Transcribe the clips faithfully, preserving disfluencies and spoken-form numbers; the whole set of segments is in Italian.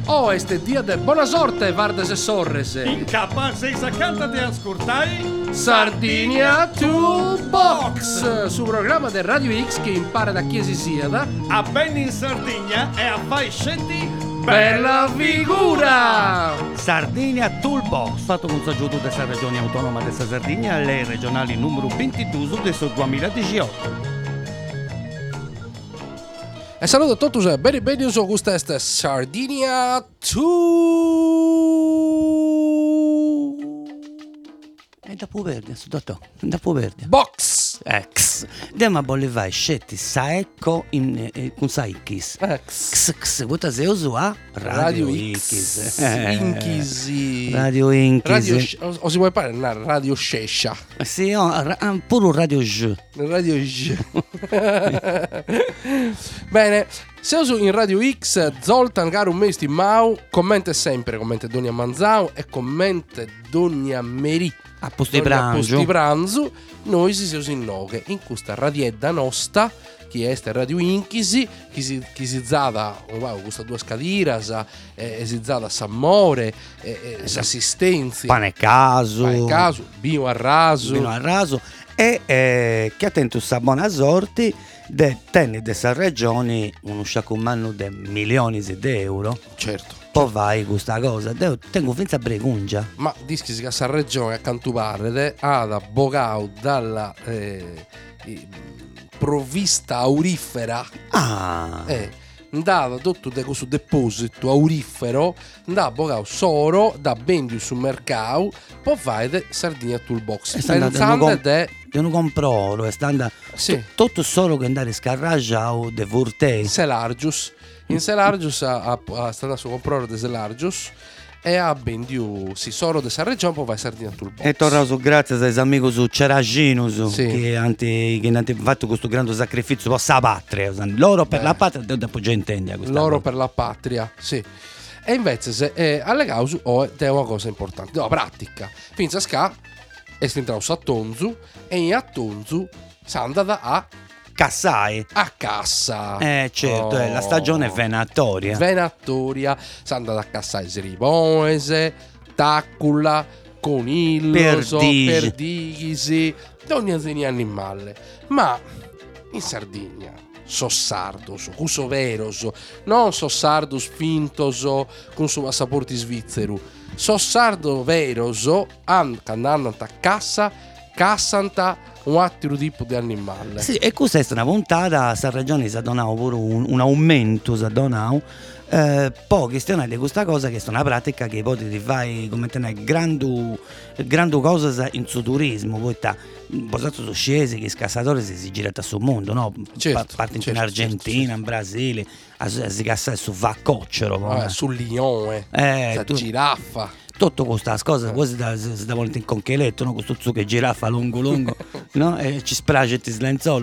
Oh, este dia de buona sorte, Vardes e Sorres. In K sei seicanta di ascoltai Sardinia Toolbox, su programma del Radio X che impara da chi si sieda a ben in Sardegna e a fai scetti per la figura. Sardinia Toolbox, fatto con saggiuto della regione autonoma della Sardegna, le regionali numero ventidue del duemiladiciotto. E saluto a tutti e bene bene su questa è Sardinia due. E dopo verde, dottore, dopo verde. Box. Ex. Andiamo a bollevare scetti saecco in eh, con saicchis. Ex. X x, questa se uso a Radio, Radio X. Inchisi. Radio Inchisi. Radio o si può parlare Radio Shesha. Sì, oh, ra- pure Radio J. Radio J. Bene, se uso in Radio X, Zoltan caro mesti Mau, commenta sempre, commenta Donia Manzau e commenta Donia Meri. A posti pranzo. posti pranzo, noi si usa in noghe, in questa radiedda nostra, che è Radio Inchisi, che si, che si zada, wow, questa due scadiras, e si zada s'amore, e, e s'assistenza. Pane caso. Pane caso, bino a raso. Bino a raso. E eh, che attento sa buona sorte de tenni dessa regione uno sciacumano de milioni di euro. Certo. Poi vai questa cosa, Deo, tengo finza bregungia. Ma dischi si questa regione a Cantupare ad abbogau dalla eh, provvista aurifera. Ah. Eh, andava tutto de questo deposito aurifero, andava abbogau soro da bendi sul mercato, poi vai de Sardinia Toolbox. Pensando de io non compro, lo è stando sì. tutto solo che andare scarraggiao de vortei. Selargius. In Selargius a, a, a sta andando a comprare de Selargius e a bendiu si soro de Sarregion poi vai Sardinia Toolbox. E tornato grazie ai amici su Ceraginus sì. che hanno fatto questo grande sacrificio per la patria. Loro per Beh. la patria, dopo già intendi questa Loro cosa. per la patria, sì. E invece se eh, alle cause oh, è una cosa importante, no, pratica. Finza sca è entrato a Tonzu e in a Tonzu si è andata a Cassai a Cassa. Eh certo, oh. è la stagione venatoria. Venatoria, si è andata a Cassai Sriboese, Taccula, Conilloso, Perdigi, Perdigisi, ogni azienda animale. Ma in Sardegna sossardos, cuso veros, non sossardus fintoso con suo passaporti svizzero. Sossardo veroso, andando a cassa, cassanta un altro tipo di animale. Sì, e questa è una puntata, sta regione si ha donato pure un, un aumento, si ha donato. Eh, poi questione di questa cosa che è una pratica che poi ti fai come tenere grandi grandi cose in suo turismo, poi sta posato sono scesi che i scassatori si, si girano sul mondo, no? Certo, Parti certo, in Argentina, certo, certo. in Brasile, a, a si cassare su Vaccocciolo, eh, sul lione, eh, la tu, giraffa. Tutto questa cosa, quasi da, si da volete in concheletto, no? Questo zucco che giraffa lungo lungo, no? E ci spragetti slenzolo.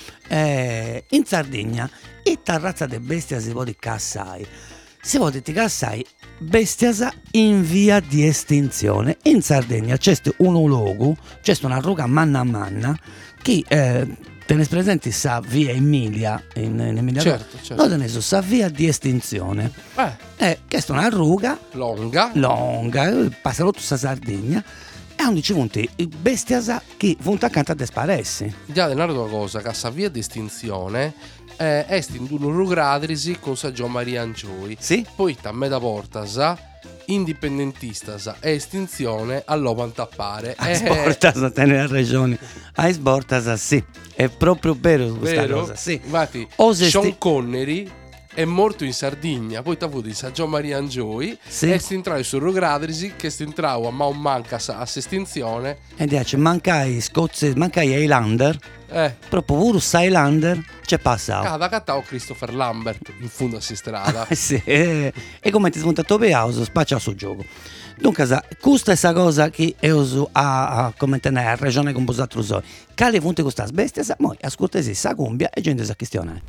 Eh, in Sardegna e razza di bestia si può di cassai. Si può di cassai bestia in via di estinzione. In Sardegna c'è un luogo, c'è una ruga manna a manna che eh, tenete presenti sa via Emilia in, in Emilia, certo, certo. Noi tenete sa via di estinzione. Eh, eh che è una ruga longa, longa, passa tutta la Sardegna. E hanno dicevuto bestia che funta accanto a desparessi. già denaro una cosa, che sa via di estinzione eh, è in un rugradrisi con sa Gio Maria Angioi. Sì? Poi a metà portas indipendentistas e estinzione all'ovanta appare. A sbortas te nella regione. A sbortas sì. È proprio vero questa vero? cosa, sì. Infatti, Ose Sean sti- Connery è morto in Sardegna, poi ti ha avuto in San Gio Maria Angioi sì. e si entrava su Rugradrisi che si entrava ma un manca a estinzione e dice mancai Scozzi, mancai Highlander eh. proprio pure Highlander c'è passato ah, da cattavo Christopher Lambert in fondo a si strada sì. e, e come ti smontato per house spaccia sul gioco dunque questa è questa cosa che è uso a, a come tenere a regione con posatro soi cale punte questa bestia sa moi ascoltesi sa cumbia e gente sa questione.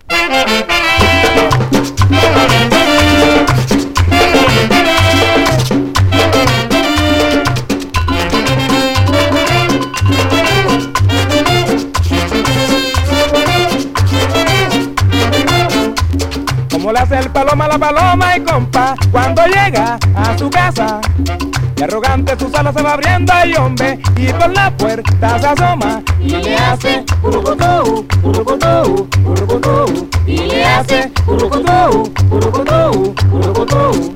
Come le hace el paloma a la paloma y compa, cuando llega a su casa, y arrogante su sala se va abriendo y hombre, y por la puerta se asoma y le hace urucutú, urucutú, urucutú, y le hace urucutú, urucutú, urucutú.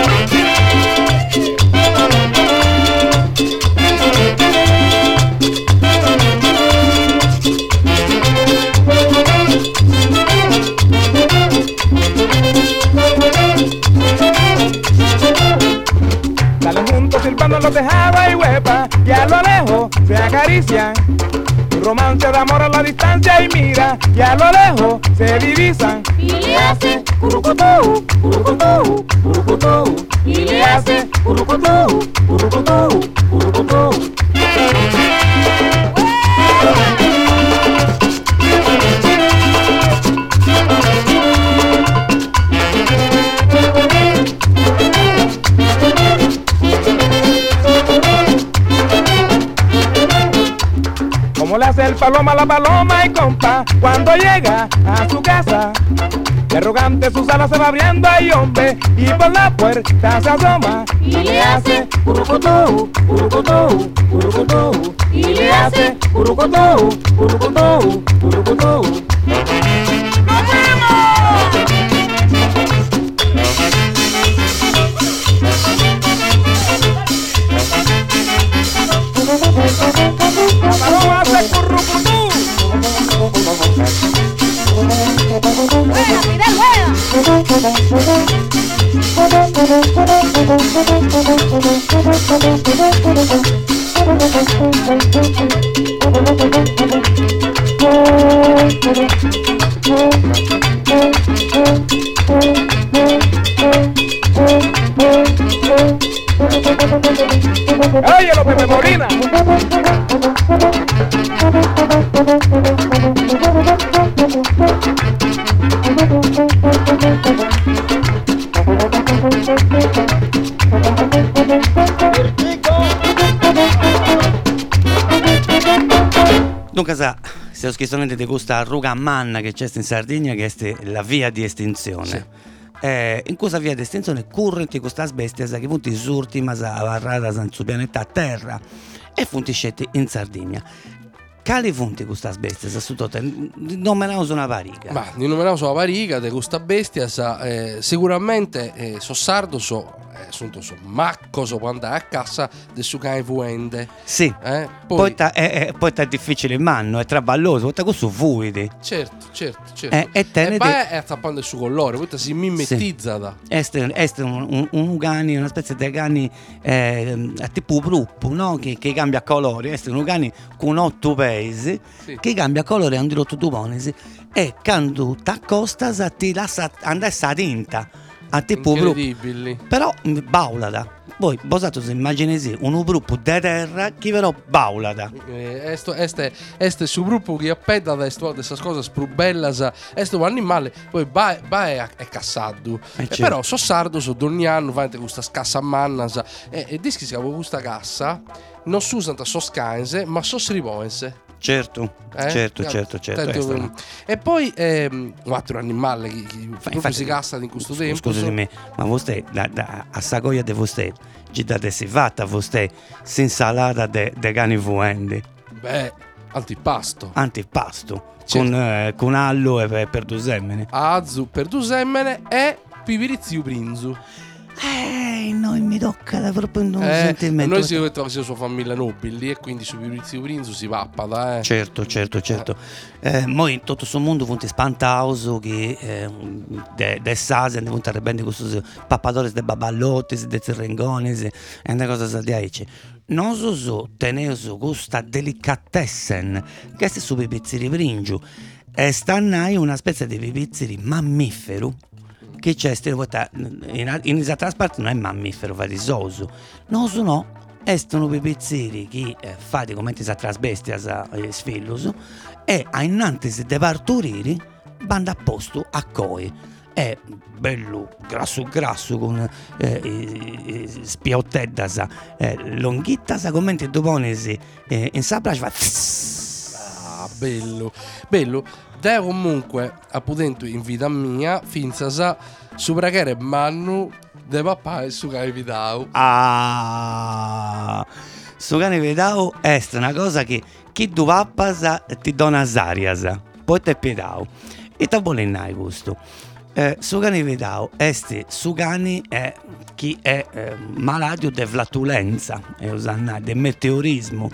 Salen juntos silbando en los tejados y huepa, y a lo lejos se acarician. Un romance de amor a la distancia y mira, y a lo lejos se divisan. Y le hace urucutú, urucutú, urucutú, y le hace urucutú, urucutú, urucutú. Como le hace el paloma a la paloma y compa, cuando llega a su casa, y arrogante su sala se va abriendo y hombre, y por la puerta se asoma y le hace urucutú, urucutú, urucutú, y le hace urucutú, urucutú, urucutú. ¡Nos vemos! La paloma hace currucutú. ¡Rueda, Fidel, Óyelo, Pepe Molina. Dunque, sa, se schistamente di questa ruga manna che c'è in Sardegna, che è la via di estinzione. Sì. Eh, in questa via di estinzione correnti queste bestie che punti surtima varrata sul pianeta Terra e funti scetti in Sardegna. Quali funti queste bestie? Non me ne uso una pariga. Ma di numerosa sulla pariga di questa bestia sa, eh, sicuramente eh, so sardo so eh, sono so macco so può andare a casa del suo cane fuende. Sì. Eh? Poi, Poi, ta, è, è, poi è difficile in mano, è traballoso, poi questo fuidi. certo, certo, certo. Eh, e te ne e poi de- è attappando il suo colore, poi si mimettizzata. Este, este un, un, un cani, una specie di cani eh, tipo gruppo, no? Che, che cambia colore. Este un cani con otto paesi, Sì. che cambia colore a un dirotto tuponesi e quando ti accostas ti lascia andare a tinta a tipo gruppo. Incredibili. Però mh, baulada. Poi, bosato se immaginesi un gruppo di terra che però baulada. Eh, esto, este, este su gruppo che appetta da queste cose più belle, este un animale, poi va, va è, è cassato. Eh, E certo. però so sardo, so ogni anno fate questa scassa manna e, e dischi che con questa cassa non si usano so scanse, ma so srivoense. Certo, Eh? certo, certo, certo. Tanto- Esta no. e poi ehm, un altro animale che, che proprio infatti- si cassa in questo Scu- tempo. Scusami, so- me, ma vostè, da, da, a Sagoia di vostè, ci date si fatta vostè, s'insalata de, de cani fuendi, Beh, antipasto. antipasto, Certo. con, eh, con allo e per, per due semmene. Azu per due semmene e pipirizio brinzu. Eh, noi mi tocca da proprio un Eh, sentimento. noi siamo la sua famiglia nobili e quindi su pipirizio brinzu si vappada, eh. Certo, certo, certo. Eh, moi in tutto questo mondo punti spantauso che eh, de, de sase ne punti arrebendi questi pappadores de baballotti, de zerrengones e una cosa sa di aici. Non so so teneso questa delicatessen che è su pipizziri bringiu e stannai una specie di pipizziri mammifero che c'è in, in esatta parte non è mammifero fa di soso non so no estono pipizziri che eh, fate come ti sa trasbestias eh, sfillus e a innanzi de parturiri banda a posto a coi è bello grasso grasso con eh, eh, spiotteddas eh, longhittas commenti doponesi eh, in sapra fa Ah, bello, bello. Da comunque appunto in vita mia finza sa su pregare mannu de papà e su cane vidau. Ah, su cane vidau è una cosa che chi tu pappas ti dona sarias, poi te piedau. E te bolennai questo. Eh, su cane vidau est su cane è chi è eh, malato di flatulenza, e usannai, del meteorismo.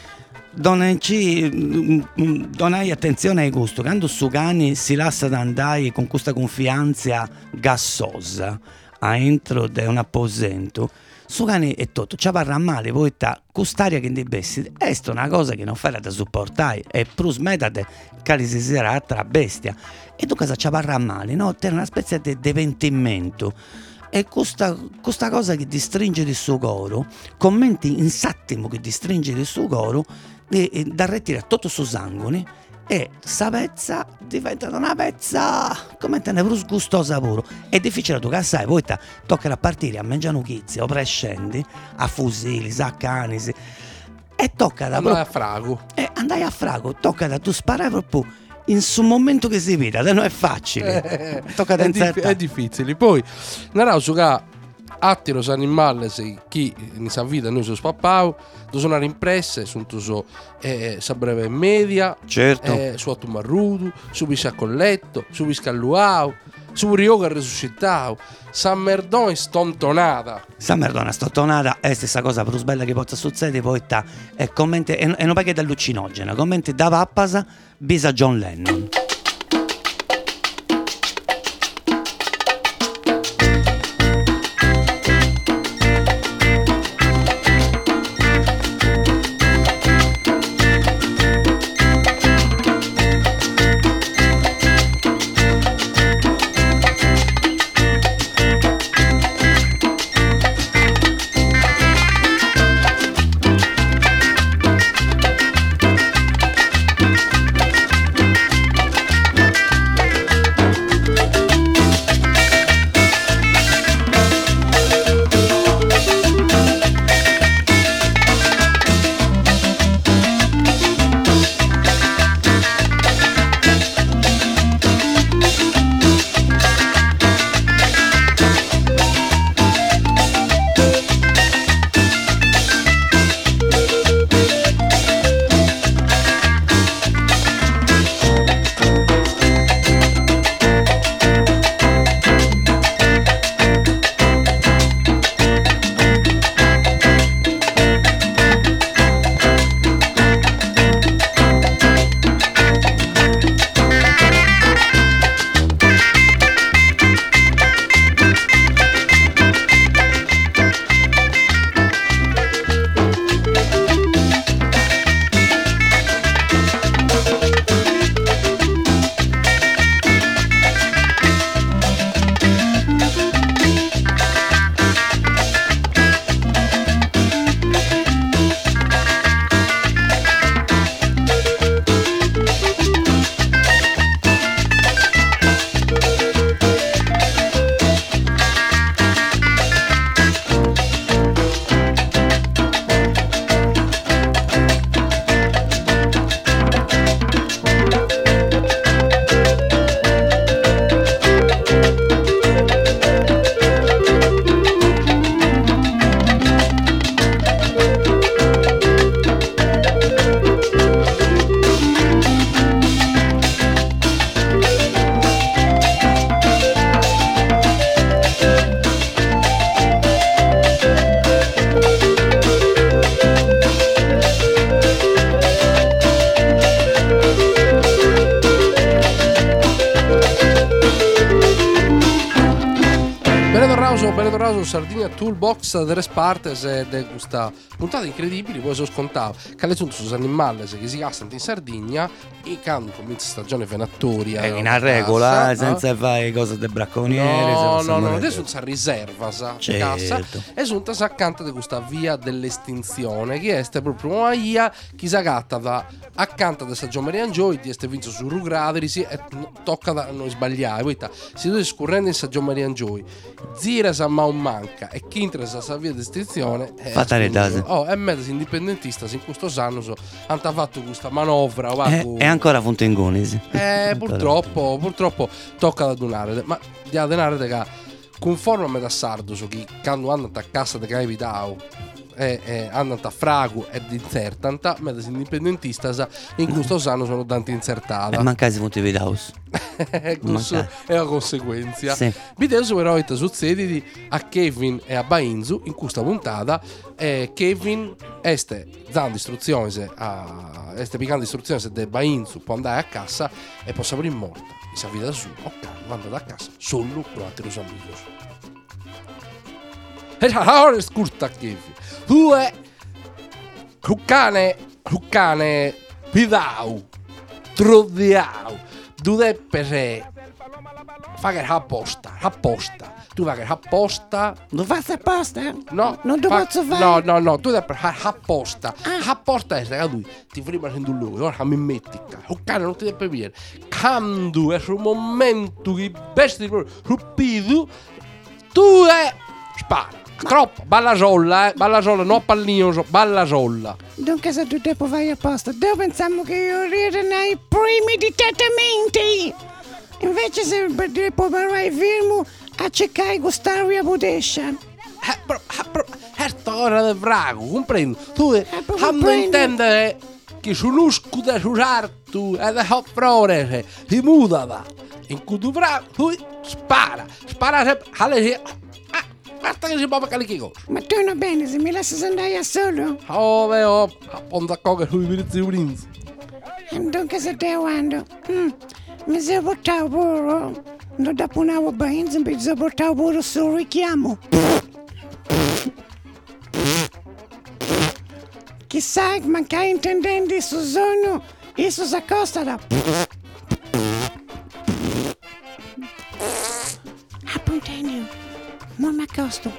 Donai, donai attenzione ai gusto, quando su cani si lascia andare con questa confianza gassosa a entro di un apposento, su cani è tutto, ci parla male, poi ta, quest'aria che indebessi, è una cosa che non fai da supportare, e plus metate che si sarà tra bestia, e tu cosa ci parla male, no? C'è una specie di deventimento. E questa, questa cosa che ti stringe il suo coro, commenti in sattimo che ti stringe il suo coro, e, e da retirare tutto su sangue, e sta pezza diventa una pezza come te ne più gustosa pure. È difficile tu che sai, poi ta, tocca a partire a mangiare chizzi o prescendi a fusilli, a cani, e tocca da andai a frago. E andai a frago, tocca da tu sparare proprio in su momento che si vede, non è facile. Eh, tocca è, dif- è difficile. Poi narrao su che attiro s animali chi in sa vita noi su spappau, tu sono impresse su so, eh, sa breve e media, certo, eh, su atto marrudu, su bisca colletto, su bisca luau, su rioga resuscitau, San Merdon è stontonata. San Merdon è stontonata è stessa cosa più bella che possa succedere, poi ta, e commenti, e, e non perché è allucinogena, commenti da pappas bisa John Lennon. Sardinia Toolbox de Res Partes de questa puntata incredibile, poi so scontavo che alle sono su animali che si gastano in Sardegna e quando comincia stagione venatoria è in regola, senza fare cose de bracconieri, no no no, adesso si riserva sa certo. Cassa, e sono accanto di questa via dell'estinzione che è proprio una via che si agatta da accanto da San Giovanni Mariangioy di este vinto su Rugraderi e tocca da non sbagliare poi ta, si deve scorrendo in San Giovanni Mariangioy gira San Mauro non manca e chi interessa sa via di estinzione è Fatale dase. oh è mezzo indipendentista in questo anno so, hanno fatto questa manovra va, Eh, cu- è ancora fonte in gonesi. eh, purtroppo purtroppo tocca da donare ma di donare che conforme da sardo su chi quando hanno a casa di che vidao e eh, hanno a fragu ed insertanta mezzo indipendentista in questo anno sono tanti insertata E mancasi fonte vidaus. questo è la conseguenza. Sì. Video però succede a Kevin e a Bainzu in questa puntata. Eh, Kevin este dando istruzioni a este picando istruzioni se de Bainzu può andare a casa e può sapere in morta. E sa vita su, ok, vado a casa solo con altri suoi amici. E allora scurta Kevin. Tu è Ruccane Ruccane Pidau Trodiau tu deve fare apposta apposta tu fai apposta Non fai apposta? no Non lo fa- posso fare? no no no tu devi fare apposta Ah. apposta è che lui ti prima facendo lui ora mi metti un cane non ti deve dire quando è un momento che bestia rupido tu è spara troppo balla solla eh balla solla no pallino balla solla. Dunque se tu devo fare apposta, noi pensiamo che io ride nei premeditatamente. Invece se devo parlare fermo a cercare gustare a bodescia. Eh, però, eh, però, è storia del vrago, comprendo. Tu Eh, però quando comprendo. intende che sull'usco da susartu e da offrire si muda in cui tu vrago, tu spara, spara sempre, alle ah, guarda che si può fare che cosa. Ma tu non bene, se mi lasci andare a solo. Oh, veo, appunto a cogliere lui per il prince. Dunque se devo andare. Mm. Mi si portato pure. Non dopo una benzo, mi si portato pure sul richiamo. Chissà, ma che intendendo su sono, isso si accosta da... Appuntenio, non mi accosto.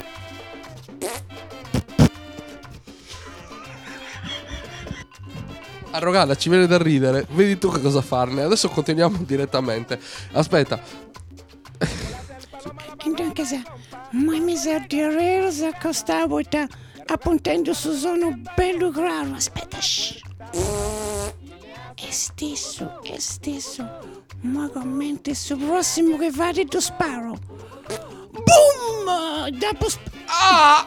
Arrogata, ci viene da ridere. Vedi tu che cosa farne. Adesso continuiamo direttamente. Aspetta. Dunque se, ma mi sa di rero si accostavo e ta, appuntando su sono bello grano. Aspetta, shh. È stesso, è stesso. Ma commenti sul prossimo che vado tu sparo. Boom! Dopo sp- Ah!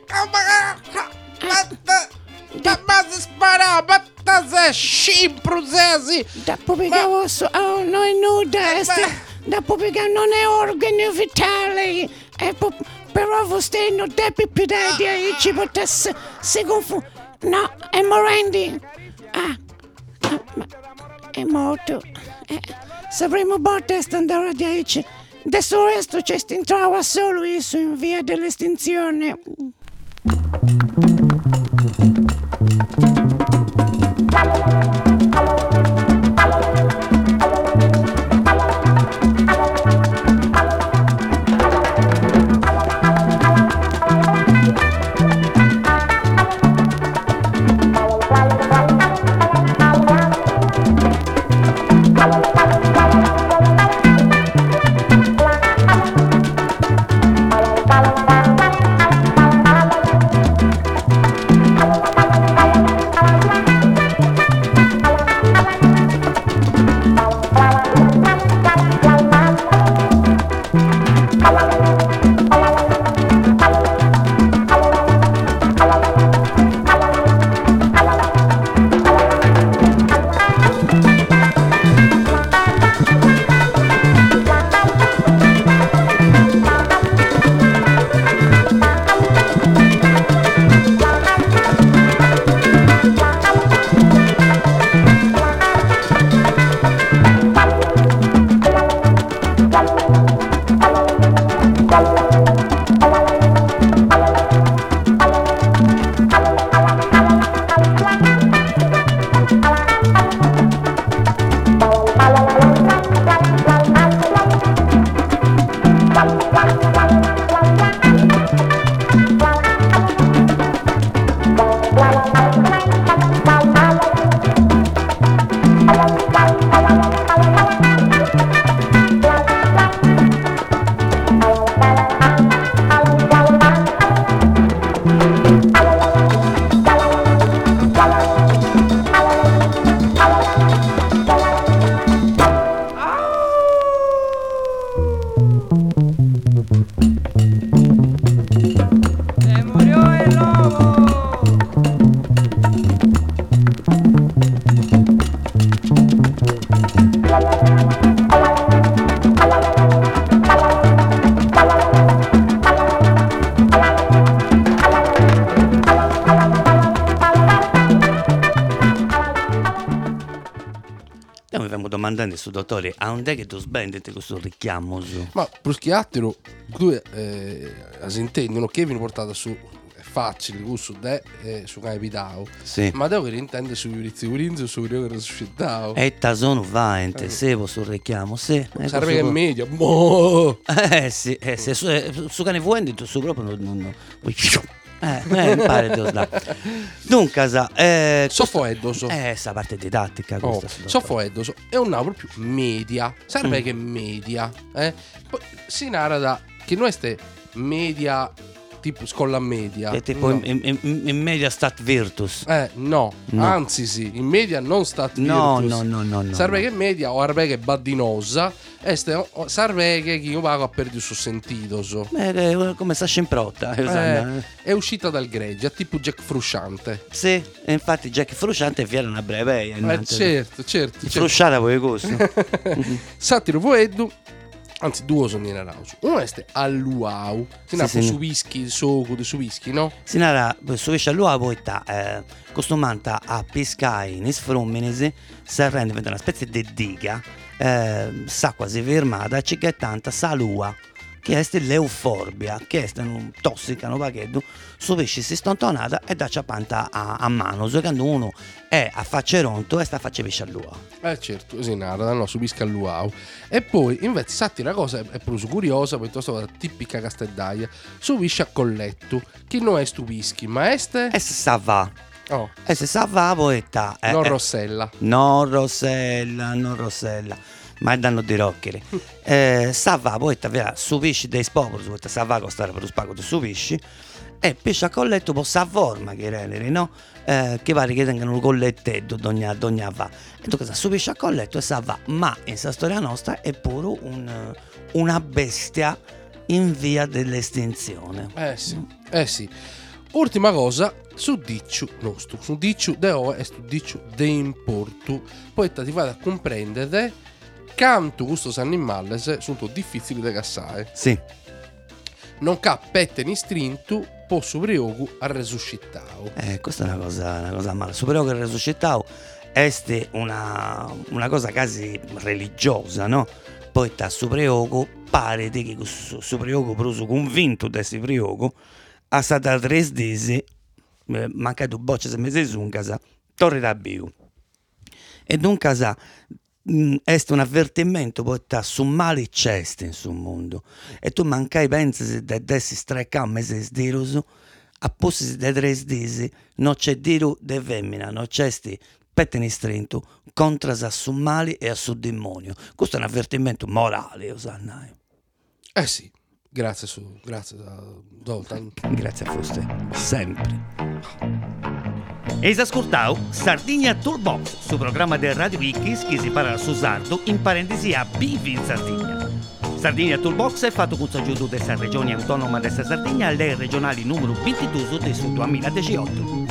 Ma si spara, ma se scimpro zesi. dopo pegavo su... Oh, non è nuda, è sta- dopo pegavo non è organo vitale. E po- però vostè non deve più dare di aici, potesse... Se confu... No, è morendo. Ah, ah, ma è morto. Eh, sapremo botte sta andare di aici. Adesso il resto ci si trova solo isso in via dell'estinzione. abbiamo domandando su dottore, a un che tu sbendete questo richiamo su? Ma più che altro, tu eh, si intendono che viene portato su è facile, questo de eh, su capitao. Sì. Ma devo che intende su Urizzi Urinzo su quello che suscitao. E tasono vaente, sevo sul richiamo, sì. Sarebbe che è media. Boh. Eh sì, eh, se su, eh, su cane vuondi tu su proprio non... non, non eh, eh, mi pare di osla. Dunque, sa, eh, Soffoeddoso. Eh, sta parte didattica Oh, questa. Soffoeddoso è un nauro più media. Serve Mm. che media. Eh? Poi si narra che noi ste media, tipo scuola media. È tipo no. in, in, in, in media stat virtus. Eh, no. No. Anzi sì, in media non stat No, virtus. no, no, no, no. Serve no. che media o arbe che baddinosa, este serve che chi pago ha perduto il suo sentito. So. Eh, eh, come sta scimprotta, eh, Osanna, Eh, eh. è uscita dal gregge, è tipo Jack Frusciante. Sì, e infatti Jack Frusciante viene una breve. Eh, certo, certo. certo. Frusciata voi gusto. Satiro Voeddu, anzi due sono in arauso. Uno è alluau, si Sì, napo sì. su whisky, soco di su whisky, no? Si narra, su esce all'uovo poi sta, eh, costumanta a pescare in sfrumminesi, si rende diventa una specie di diga, eh, sa quasi fermata, e c'è che è tanta salua, che è l'euforbia, che è un tossica, un pachetto, su pesce si stontonata e da ciapanta a, a mano, so quando uno è a facceronto e sta a faccia pesce all'uovo. Eh certo, si narra, no, su whisky alluau. E poi invece satti una cosa è più curiosa, piuttosto la tipica casteddaia, su whisky a colletto, che non è stu whisky, ma este... E se sa va, Oh, e se sa va poi sta... eh, non eh, Rossella. Non Rossella, non Rossella, ma è danno di roccheri. Eh, Savà poi via su pesci dei spopoli, su Savà costare per lo spago di su pesci, e pesce a colletto può savorma che reneri, no? Eh, che pare che tengano un collettetto d'ogni d'ogni va. E tu cosa su pesce a colletto e Savà, ma in questa storia nostra è pure un, una bestia in via dell'estinzione. Eh sì, eh sì. Ultima cosa, su dicciu nostro, su dicciu de ove e su dicciu de importu. Poi ti vado a comprendere quanto questo animale sono difficili da cassare. Sì. Non ca pette ni strintu, posso priogu a resuscitao. Eh, questa è una cosa, una cosa male. Superiore che il resuscitao è una, una cosa quasi religiosa, no? Poi sta su priogo, pare che su, su priogo, però sono convinto di questo priogo, a stata tre desi, eh, manca due bocce se mese su in casa, torre da biu. E dunque sa, mh, è un avvertimento poi sta su mali ceste in sul mondo. E tu mancai pensi di essere strecca un mese di diruso, a posti di tre desi, non c'è diru de femmina, non c'è sti pettini strinto contro a su mali e a su demonio. Questo è un avvertimento morale, Osanna. Eh sì, grazie su, grazie da Doltan. Grazie a foste sempre. Eis ascoltau Sardigna Toolbox, su programma del Radio Wikis che si parla su sardo, in parentesi a Bivi in Sardegna. Sardigna Toolbox è fatto con l'aggiunto della regione autonoma della Sardegna alle regionali numero ventidue del duemiladiciotto.